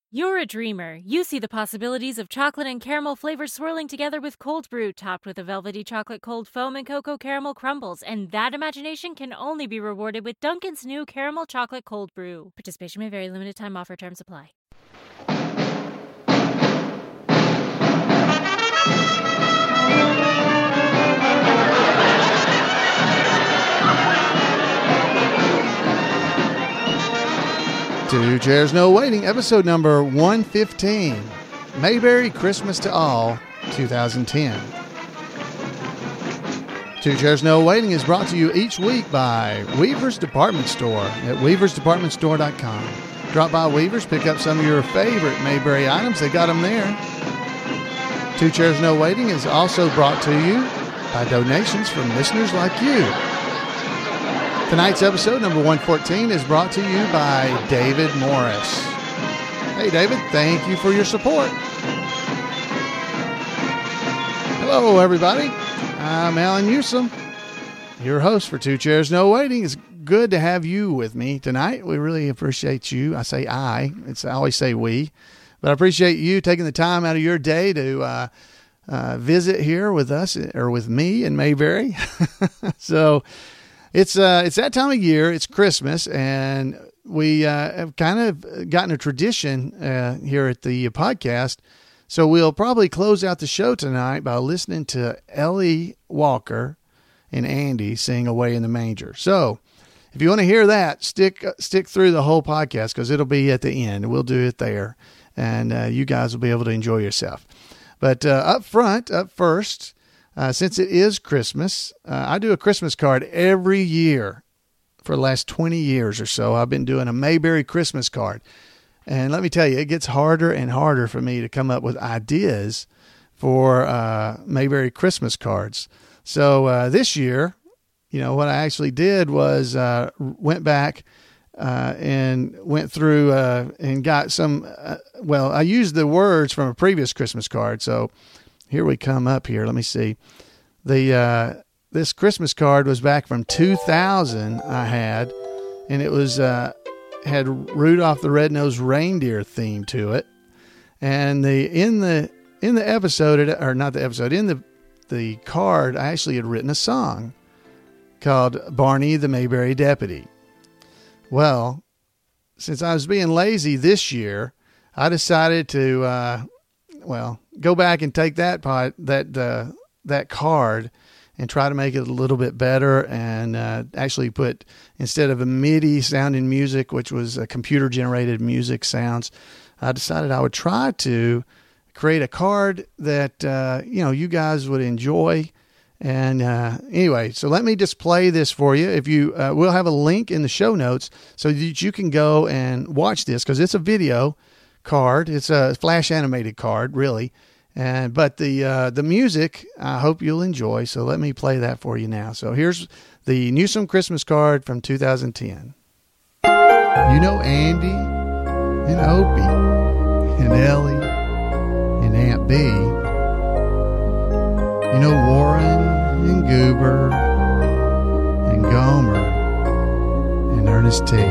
You're a dreamer. You see the possibilities of chocolate and caramel flavors swirling together with cold brew, topped with a velvety chocolate cold foam and cocoa caramel crumbles. And that imagination can only be rewarded with Dunkin's new caramel chocolate cold brew. Participation may vary. Limited time offer. Terms apply. Two Chairs No Waiting, episode number 115, Mayberry Christmas to All, 2010. Two Chairs No Waiting is brought to you each week by Weaver's Department Store at weaversdepartmentstore.com. Drop by Weaver's, pick up some of your favorite Mayberry items. They got them there. Two Chairs No Waiting is also brought to you by donations from listeners like you. Tonight's episode, number 114, is brought to you by David Morris. Hey, David, thank you for your support. Hello, everybody. I'm Alan Newsom, your host for Two Chairs No Waiting. It's good to have you with me tonight. We really appreciate you. I say I always say we, but I appreciate you taking the time out of your day to visit here with us, or with me in Mayberry. So, It's that time of year. It's Christmas, and we have kind of gotten a tradition here at the podcast. So we'll probably close out the show tonight by listening to Ellie Walker and Andy sing "Away in the Manger." So if you want to hear that, stick through the whole podcast, because it'll be at the end. We'll do it there, and you guys will be able to enjoy yourself. But up first. Since it is Christmas, I do a Christmas card every year for the last 20 years or so. I've been doing a Mayberry Christmas card. And let me tell you, it gets harder and harder for me to come up with ideas for Mayberry Christmas cards. So this year, what I actually did was went back and went through and got some, I used the words from a previous Christmas card. So here we come up here. Let me see. This Christmas card was back from 2000 I had, and it was had Rudolph the Red-Nosed Reindeer theme to it. And in the episode, or not the episode, in the card, I actually had written a song called Barney the Mayberry Deputy. Well, since I was being lazy this year, I decided to go back and take that card and try to make it a little bit better, and actually put, instead of a MIDI sounding music, which was a computer generated music sounds, I decided I would try to create a card that you guys would enjoy. And anyway, so let me just play this for you. If you we'll have a link in the show notes so that you can go and watch this, because it's a video card. It's a flash animated card, really. But the music, I hope you'll enjoy. So let me play that for you now. So here's the Newsom Christmas card from 2010. Andy and Opie and Ellie and Aunt B. Warren and Goober and Gomer and Ernest T.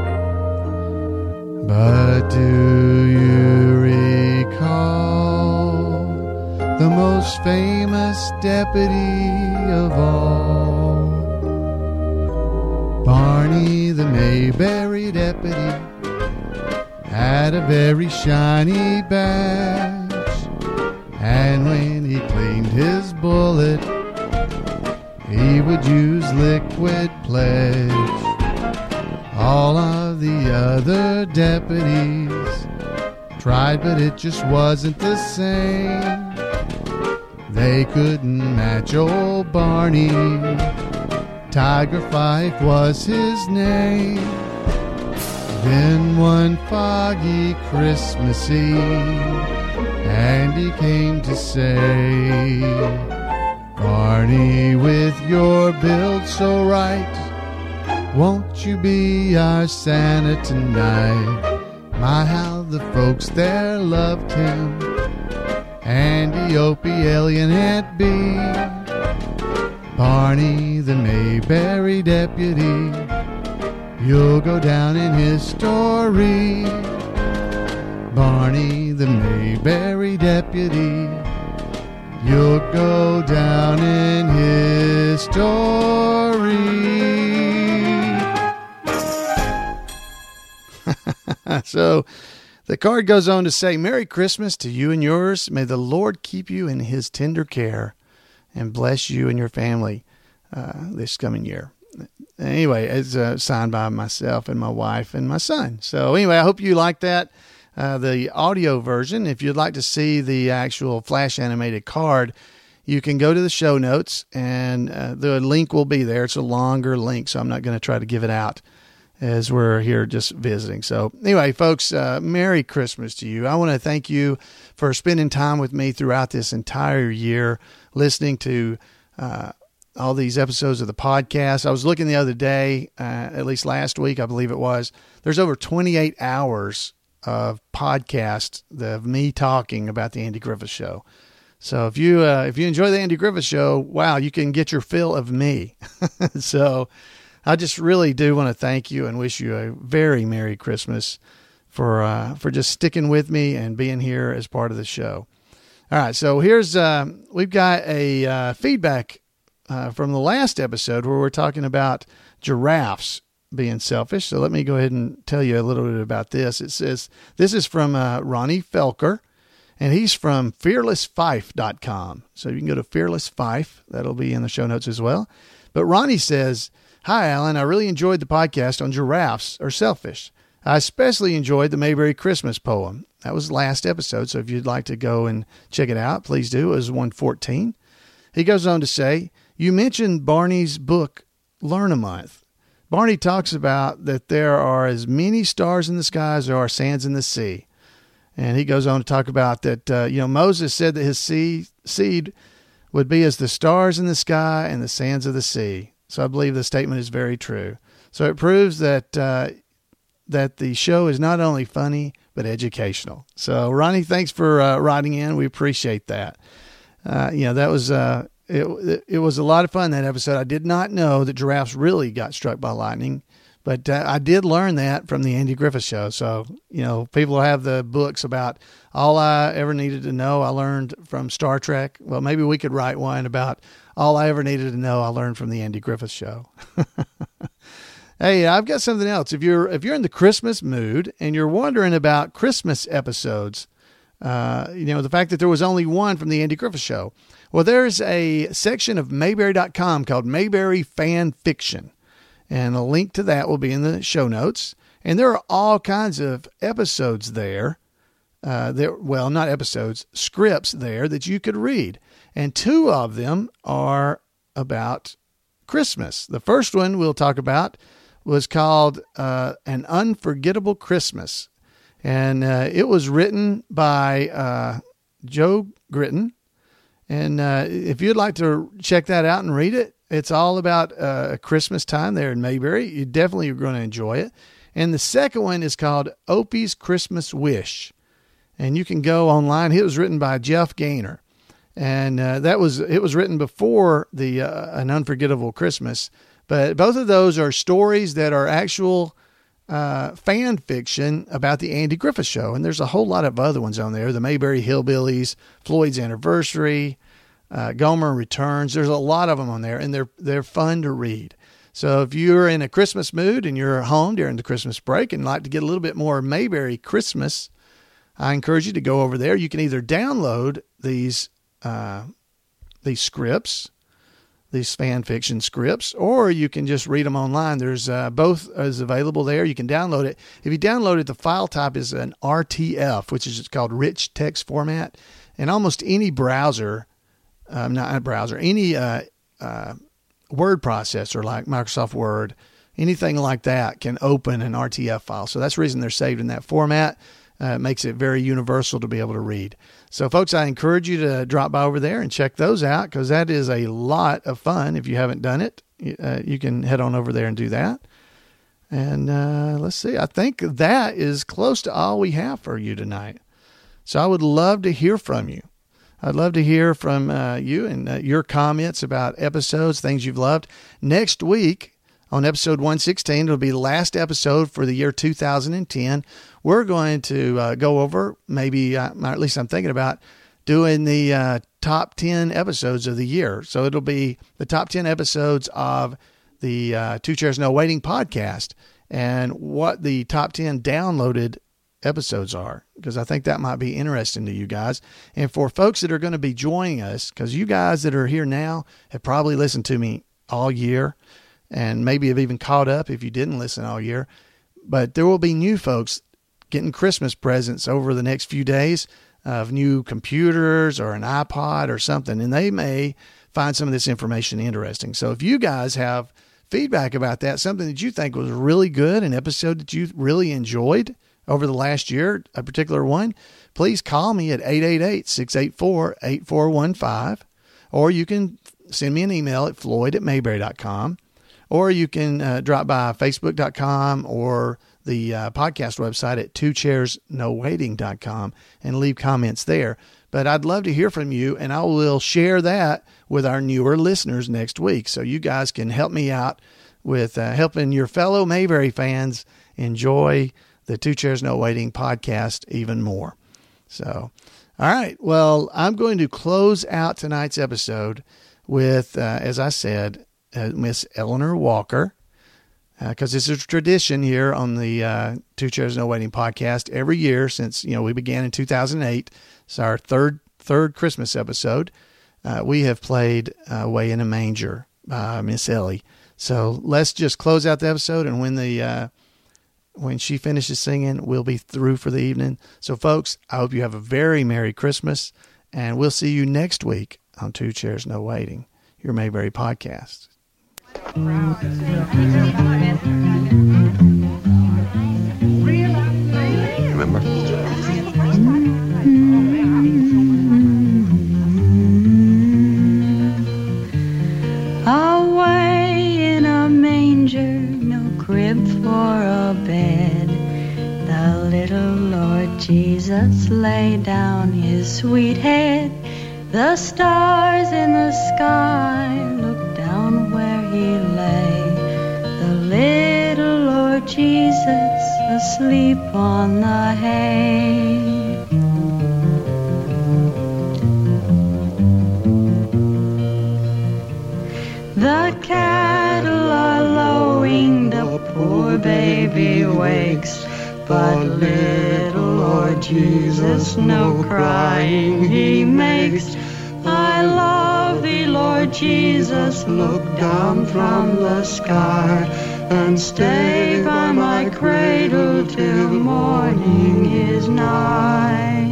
But do you recall the most famous deputy of all? Barney the Mayberry Deputy had a very shiny badge, and when he cleaned his bullet, he would use Liquid Pledge. All of the other deputies tried, but it just wasn't the same. They couldn't match old Barney. Tiger Fife was his name. Then one foggy Christmas Eve, Andy came to say, Barney, with your build so right, won't you be our Santa tonight? My, how the folks there loved him. Andy, Opie, Ellie, and Aunt B. Barney, the Mayberry Deputy, you'll go down in history. Barney the Mayberry deputy. You'll go down in history. So the card goes on to say, Merry Christmas to you and yours. May the Lord keep you in his tender care and bless you and your family this coming year. Anyway, it's signed by myself and my wife and my son. So anyway, I hope you like that. The audio version. If you'd like to see the actual flash animated card, you can go to the show notes and the link will be there. It's a longer link, so I'm not going to try to give it out as we're here just visiting. So anyway, folks, Merry Christmas to you. I want to thank you for spending time with me throughout this entire year, listening to all these episodes of the podcast. I was looking the other day, at least last week, I believe it was, there's over 28 hours of podcast of me talking about the Andy Griffith Show. So if you enjoy the Andy Griffith Show, wow, you can get your fill of me. So I just really do want to thank you and wish you a very Merry Christmas for just sticking with me and being here as part of the show. All right, so here's we've got a feedback from the last episode where we're talking about giraffes being selfish. So let me go ahead and tell you a little bit about this. It says, this is from Ronnie Felker, and he's from fearlessfife.com. So you can go to Fearless Fife. That'll be in the show notes as well. But Ronnie says, Hi, Alan. I really enjoyed the podcast on giraffes are selfish. I especially enjoyed the Mayberry Christmas poem. That was the last episode, so if you'd like to go and check it out, please do. It was 114. He goes on to say, you mentioned Barney's book, Learn a Month. Barney talks about that there are as many stars in the sky as there are sands in the sea. And he goes on to talk about that, Moses said that his seed would be as the stars in the sky and the sands of the sea. So I believe the statement is very true. So it proves that that the show is not only funny, but educational. So Ronnie, thanks for writing in. We appreciate that. That was... It was a lot of fun, that episode. I did not know that giraffes really got struck by lightning, but I did learn that from the Andy Griffith Show. So, people have the books about all I ever needed to know I learned from Star Trek. Well, maybe we could write one about all I ever needed to know I learned from the Andy Griffith Show. Hey, I've got something else. If you're in the Christmas mood and you're wondering about Christmas episodes, the fact that there was only one from the Andy Griffith Show. Well, there's a section of Mayberry.com called Mayberry Fan Fiction, and a link to that will be in the show notes. And there are all kinds of episodes there. Not episodes, scripts there that you could read. And two of them are about Christmas. The first one we'll talk about was called An Unforgettable Christmas. And it was written by Joe Gritton. And if you'd like to check that out and read it, it's all about Christmas time there in Mayberry. You definitely are going to enjoy it. And the second one is called Opie's Christmas Wish. And you can go online. It was written by Jeff Gaynor. And it was written before the An Unforgettable Christmas. But both of those are stories that are actual fan fiction about the Andy Griffith Show. And there's a whole lot of other ones on there. The Mayberry Hillbillies, Floyd's Anniversary, Gomer Returns. There's a lot of them on there, and they're fun to read. So if you're in a Christmas mood and you're home during the Christmas break and like to get a little bit more Mayberry Christmas, I encourage you to go over there. You can either download these scripts, these fan fiction scripts, or you can just read them online. There's both is available there. You can download it. If you download it, the file type is an RTF, which is called Rich Text Format. And almost any browser, any word processor like Microsoft Word, anything like that can open an RTF file. So that's the reason they're saved in that format. It makes it very universal to be able to read. So, folks, I encourage you to drop by over there and check those out, because that is a lot of fun. If you haven't done it, you can head on over there and do that. And let's see. I think that is close to all we have for you tonight. So I would love to hear from you. I'd love to hear from you and your comments about episodes, things you've loved. Next week, on episode 116, it'll be the last episode for the year 2010. we're going to go over, maybe, or at least I'm thinking about, doing the top 10 episodes of the year. So it'll be the top 10 episodes of the Two Chairs No Waiting podcast and what the top 10 downloaded episodes are, because I think that might be interesting to you guys. And for folks that are going to be joining us, because you guys that are here now have probably listened to me all year and maybe have even caught up if you didn't listen all year. But there will be new folks getting Christmas presents over the next few days of new computers or an iPod or something, and they may find some of this information interesting. So if you guys have feedback about that, something that you think was really good, an episode that you really enjoyed over the last year, a particular one, please call me at 888-684-8415, or you can send me an email at floyd@mayberry.com, or you can drop by facebook.com or the podcast website at twochairsnowaiting.com and leave comments there. But I'd love to hear from you, and I will share that with our newer listeners next week. So you guys can help me out with helping your fellow Mayberry fans enjoy the Two Chairs No Waiting podcast even more. So, all right. Well, I'm going to close out tonight's episode with, as I said, Miss Eleanor Walker, because it's a tradition here on the Two Chairs No Waiting podcast every year since, we began in 2008. It's our third Christmas episode. We have played Way in a Manger by Miss Ellie. So let's just close out the episode, and when she finishes singing, we'll be through for the evening. So, folks, I hope you have a very Merry Christmas, and we'll see you next week on Two Chairs No Waiting, your Mayberry podcast. Remember? Away in a manger, no crib for a bed, the little Lord Jesus lay down his sweet head. The stars in the sky looked down where he lay, the little Lord Jesus asleep on the hay. The cattle are lowing, the poor baby wakes, but little Lord Jesus no crying he makes. I love thee, Lord Jesus, look down from the sky, and stay by my cradle till morning is nigh.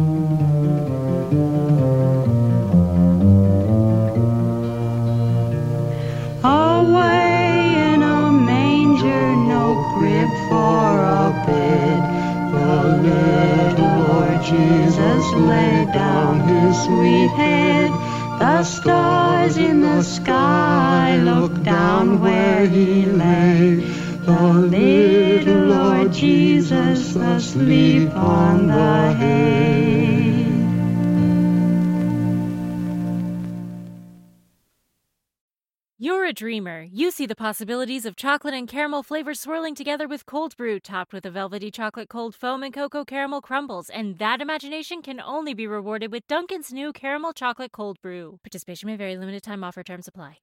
Away in a manger, no crib for a bed, the little Lord Jesus laid down his sweet head. The stars in the sky looked down where he lay, the little Lord Jesus asleep on the hay. You're a dreamer. You see the possibilities of chocolate and caramel flavors swirling together with cold brew, topped with a velvety chocolate cold foam and cocoa caramel crumbles, and that imagination can only be rewarded with Dunkin's new caramel chocolate cold brew. Participation may vary. Limited time offer. Terms apply.